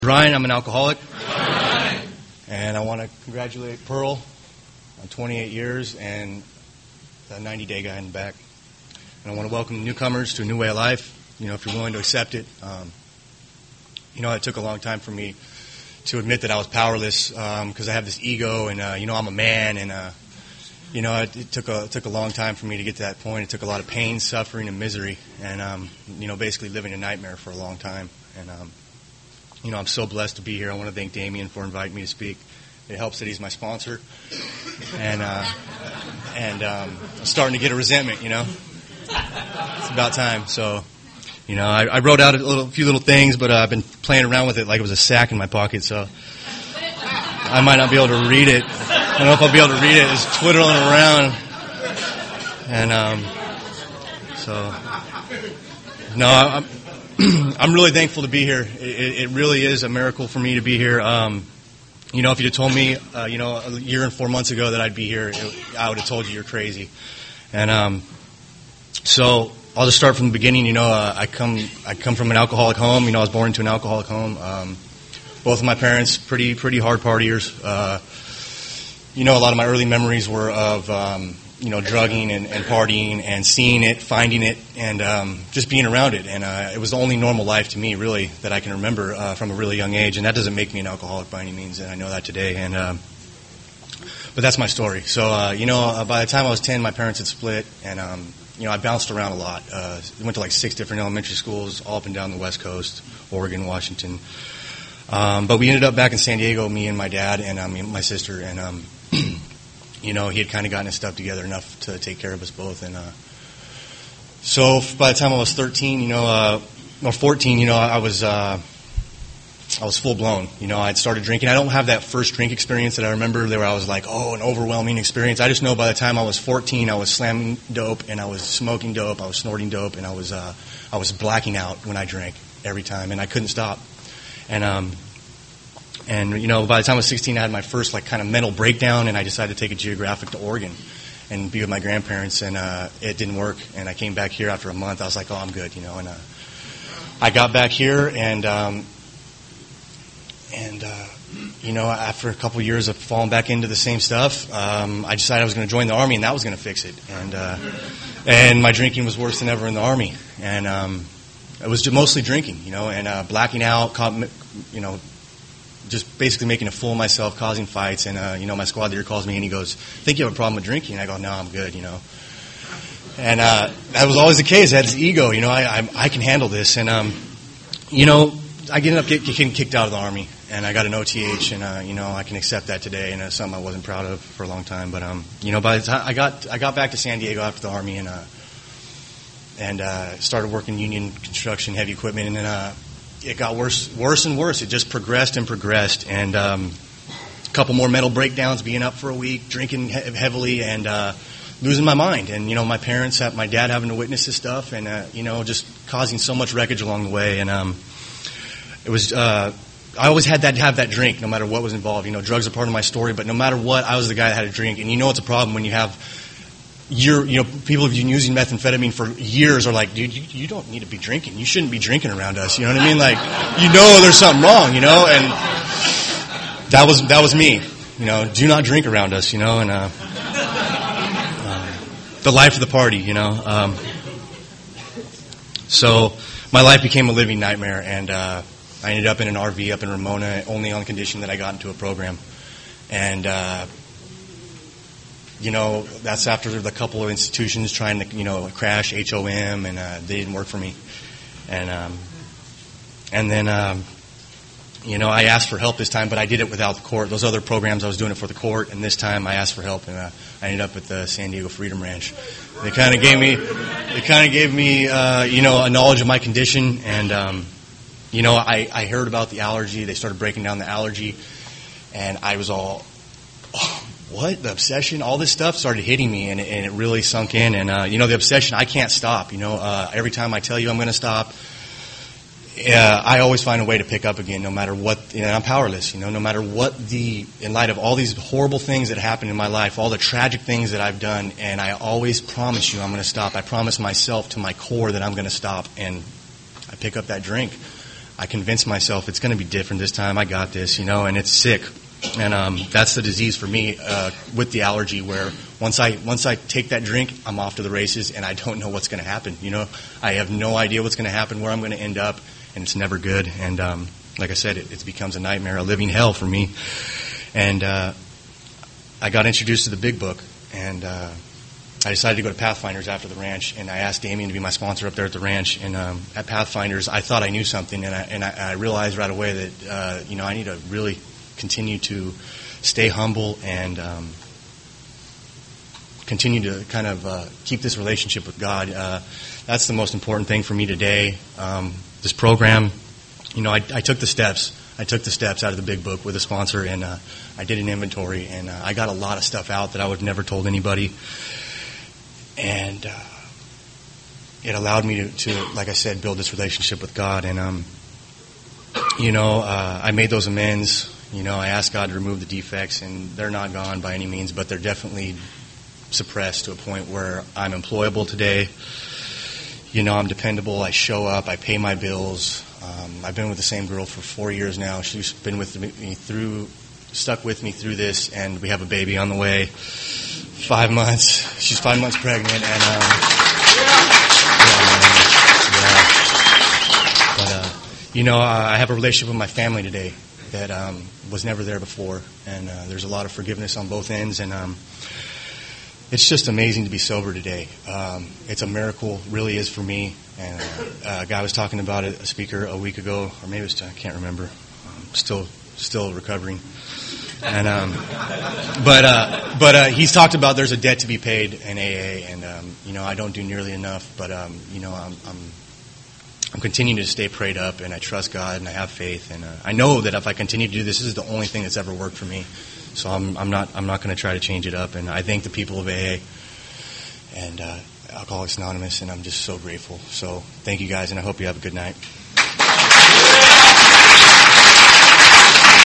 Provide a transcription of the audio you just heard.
Ryan, I'm an alcoholic, and I want to congratulate Pearl on 28 years and the 90-day guy in the back. And I want to welcome newcomers to a new way of life, if you're willing to accept it. It took a long time for me to admit that I was powerless because I have this ego and, I'm a man. And, it took a long time for me to get to that point. It took a lot of pain, suffering, and misery and, basically living a nightmare for a long time. And, I'm so blessed to be here. I want to thank Damien for inviting me to speak. It helps that he's my sponsor. And I'm starting to get a resentment, It's about time. So, I wrote out a few little things, but I've been playing around with it like it was a sack in my pocket, so I might not be able to read it. I don't know if I'll be able to read it. It's twiddling around. And, I'm really thankful to be here. It really is a miracle for me to be here. If you'd have told me, a year and 4 months ago that I'd be here, I would have told you you're crazy. And so I'll just start from the beginning. I come from an alcoholic home. I was born into an alcoholic home. Both of my parents pretty hard partiers. A lot of my early memories were of drugging and partying and seeing it, finding it, and just being around it. And it was the only normal life to me, really, that I can remember from a really young age. And that doesn't make me an alcoholic by any means, and I know that today. And but that's my story. So, by the time I was 10, my parents had split, and, I bounced around a lot. Went to like 6 different elementary schools all up and down the West Coast, Oregon, Washington. But we ended up back in San Diego, me and my dad and my sister, and he had kind of gotten his stuff together enough to take care of us both. And so by the time I was 13, or 14, I was full blown. I'd started drinking. I don't have that first drink experience that I remember where I was like, an overwhelming experience. I just know by the time I was 14, I was slamming dope and I was smoking dope, I was snorting dope, and I was blacking out when I drank every time, and I couldn't stop. And by the time I was 16, I had my first kind of mental breakdown, and I decided to take a geographic to Oregon and be with my grandparents, and it didn't work. And I came back here after a month. I was like, I'm good, And I got back here, and after a couple of years of falling back into the same stuff, I decided I was going to join the Army, and that was going to fix it. And my drinking was worse than ever in the Army, and it was mostly drinking, and blacking out, just basically making a fool of myself, causing fights. And, my squad leader calls me and he goes, "I think you have a problem with drinking." And I go, "No, I'm good, And that was always the case. I had this ego, I can handle this. And, I ended up getting kicked out of the Army. And I got an OTH, and, I can accept that today. And it's something I wasn't proud of for a long time. But, by the time I got back to San Diego after the Army and started working union construction, heavy equipment. And then, it got worse and worse. It just progressed and progressed. And a couple more mental breakdowns, being up for a week, drinking heavily, and losing my mind. And, my parents, my dad having to witness this stuff, and, just causing so much wreckage along the way. And it was I always had to have that drink no matter what was involved. Drugs are part of my story, but no matter what, I was the guy that had to drink. And it's a problem when you have people have been using methamphetamine for years are like, dude, you don't need to be drinking. You shouldn't be drinking around us. You know what I mean? Like, there's something wrong, and that was me. Do not drink around us, and the life of the party, So my life became a living nightmare, and I ended up in an RV up in Ramona only on condition that I got into a program. And that's after the couple of institutions trying to, crash HOM, and they didn't work for me. And then, I asked for help this time, but I did it without the court. Those other programs, I was doing it for the court, and this time I asked for help, and I ended up at the San Diego Freedom Ranch. They kind of gave me, a knowledge of my condition, and, I heard about the allergy. They started breaking down the allergy, and I was all, what? The obsession, all this stuff started hitting me, and it really sunk in. And, the obsession, I can't stop. Every time I tell you I'm going to stop, I always find a way to pick up again, no matter what. I'm powerless, no matter what in light of all these horrible things that happened in my life, all the tragic things that I've done, and I always promise you I'm going to stop. I promise myself to my core that I'm going to stop, and I pick up that drink. I convince myself it's going to be different this time. I got this, and it's sick. And that's the disease for me with the allergy, where once I take that drink, I'm off to the races, and I don't know what's going to happen. I have no idea what's going to happen, where I'm going to end up, and it's never good. And like I said, it becomes a nightmare, a living hell for me. And I got introduced to the Big Book, and I decided to go to Pathfinders after the ranch, and I asked Damien to be my sponsor up there at the ranch. And at Pathfinders, I thought I knew something, and I realized right away that I need to really continue to stay humble and continue to kind of keep this relationship with God. That's the most important thing for me today. This program, I took the steps. I took the steps out of the Big Book with a sponsor, and I did an inventory, and I got a lot of stuff out that I would have never told anybody. And it allowed me to, like I said, build this relationship with God. And, I made those amends. I asked God to remove the defects, and they're not gone by any means, but they're definitely suppressed to a point where I'm employable today. I'm dependable. I show up. I pay my bills. I've been with the same girl for 4 years now. She's been with me stuck with me through this, and we have a baby on the way. 5 months. She's 5 months pregnant, and I have a relationship with my family today that was never there before, and there's a lot of forgiveness on both ends, and it's just amazing to be sober today. It's a miracle, really is for me. And a guy was talking about it, a speaker a week ago, or maybe it was, I can't remember. Still recovering. And but he's talked about there's a debt to be paid in AA, and I don't do nearly enough, but I'm continuing to stay prayed up, and I trust God, and I have faith, and I know that if I continue to do this, this is the only thing that's ever worked for me. So I'm not going to try to change it up, and I thank the people of AA and Alcoholics Anonymous, and I'm just so grateful. So thank you guys, and I hope you have a good night.